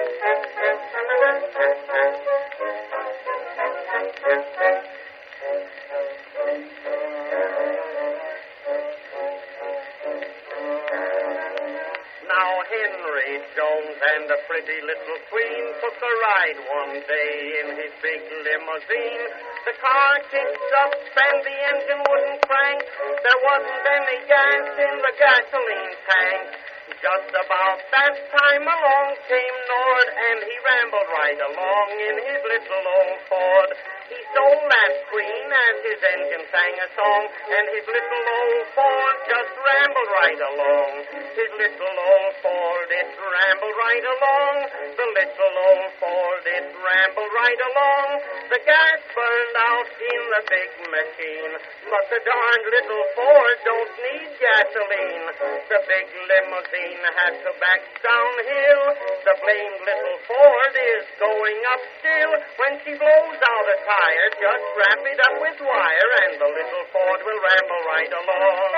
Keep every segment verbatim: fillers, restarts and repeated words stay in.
Henry Jones and the pretty little queen took a ride one day in his big limousine. The car kicked up and the engine wouldn't crank. There wasn't any gas in the gasoline tank. Just about that time along came Nord, and he rambled right along in his little old Ford. He stole that queen as his engine sang a song, and his little old Ford just rambled right along. His little old Ford, it rambled right along. The little old Ford, it rambled right along. The gas burned out in the big machine, but the darned little Ford don't need gasoline. The big limousine had to back downhill. The blamed little Ford is going up still. When she blows out a tire, just wrap it up with wire, and the little Ford will ramble right along.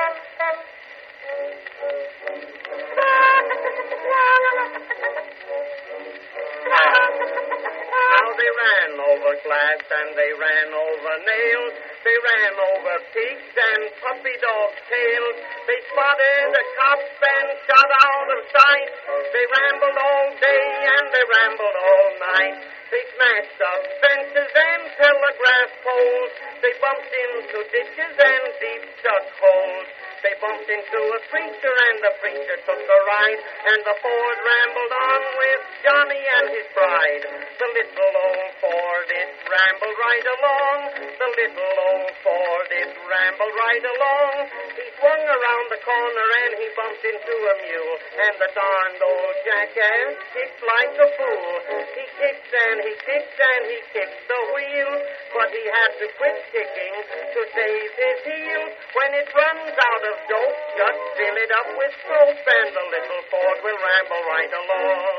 Now they ran over glass and they ran over nails. They ran over pigs and puppy dogs' tails. They spotted a cop and shot out of sight. They rambled all day and they rambled all night. They smashed up fences and telegraph poles. They bumped into ditches and deep duck holes. They bumped into a preacher, and the preacher took a ride, and the Ford rambled on with Johnny and his bride. The little old Ford, it rambled right along. The little old Ford, it rambled right along. He swung around the corner, and he bumped into a mule, and the darned old jackass kicked like a fool. He kicked and he kicked and he kicked the wheel, but he had to quit kicking to save his heels. When it runs out of dope, just fill it up with soap, and the little Ford will ramble right along.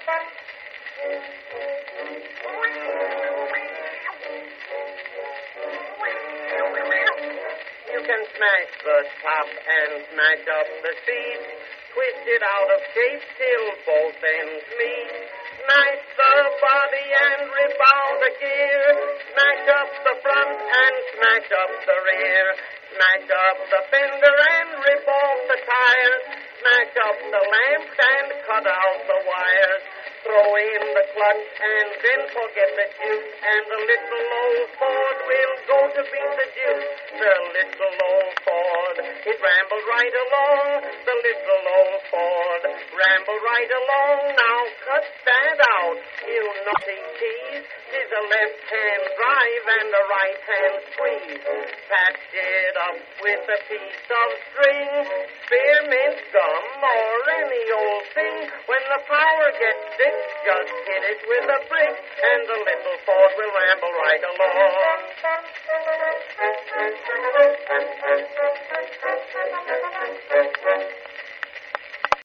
You can smash the top and smash up the seat, twist it out of shape till both ends meet. Smash the body and rip out the gear. Smash up the front and smash up the rear. Smash up the fender and rip off the tires. Smash up the lamps and cut out the wires. Throw in the clutch and then forget the juice, and the little old Ford will go to beat the juice. The little old Ford, it rambled right along. The little old Ford rambled right along. Now cut that out, you naughty tease. 'Tis a left-hand drive and a right-hand squeeze. Patch it up with a piece of string, spearmint gum or any old thing. When the power gets sick, just hit it with a brick, and the little Ford will ramble right along.